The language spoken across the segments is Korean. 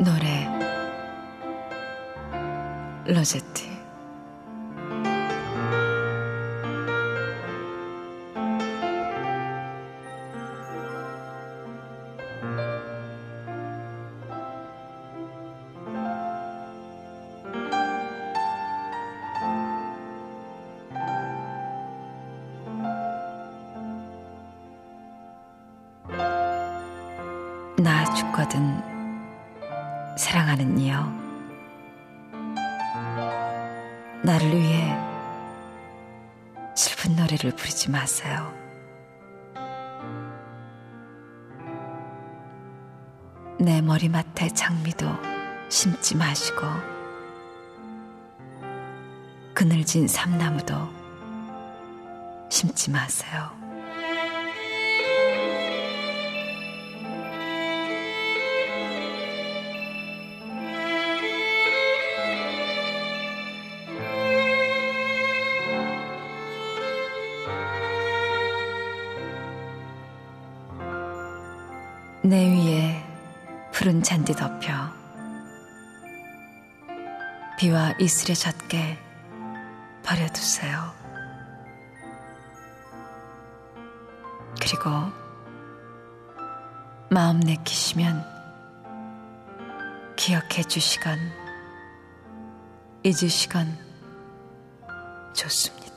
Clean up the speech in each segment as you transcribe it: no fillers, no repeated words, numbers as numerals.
노래 로제트. 나 죽거든 사랑하는 이여, 나를 위해 슬픈 노래를 부르지 마세요. 내 머리맡에 장미도 심지 마시고 그늘진 삼나무도 심지 마세요. 내 위에 푸른 잔디 덮여 비와 이슬에 젖게 버려두세요. 그리고 마음 내키시면 기억해 주시건 잊으시건 좋습니다.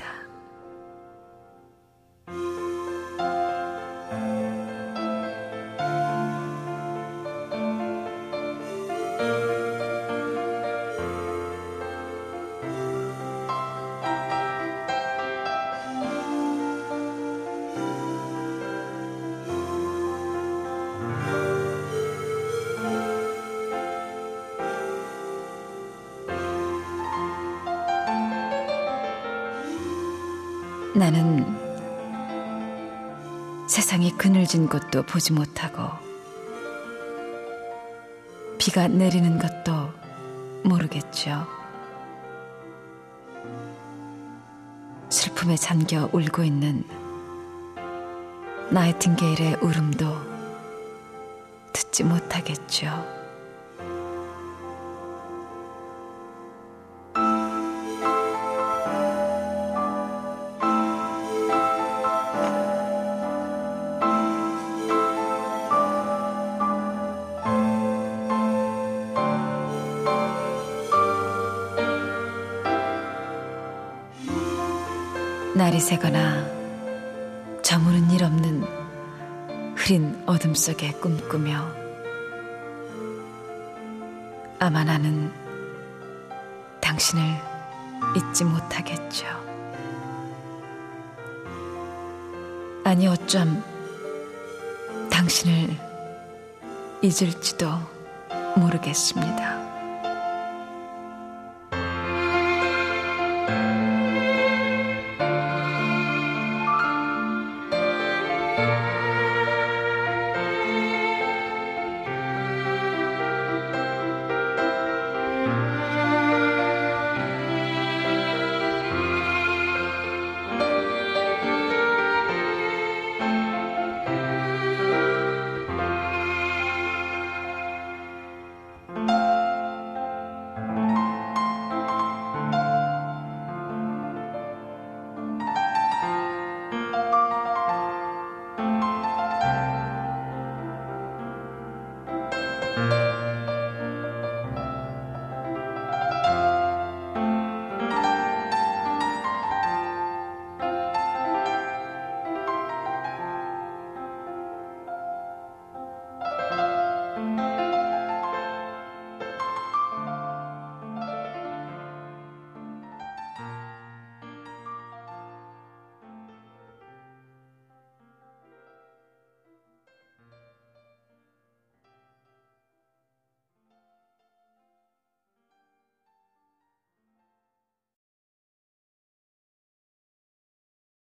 나는 세상이 그늘진 곳도 보지 못하고 비가 내리는 것도 모르겠죠. 슬픔에 잠겨 울고 있는 나이팅게일의 울음도 듣지 못하겠죠. 날이 새거나 저무는 일 없는 흐린 어둠 속에 꿈꾸며 아마 나는 당신을 잊지 못하겠죠. 아니 어쩜 당신을 잊을지도 모르겠습니다.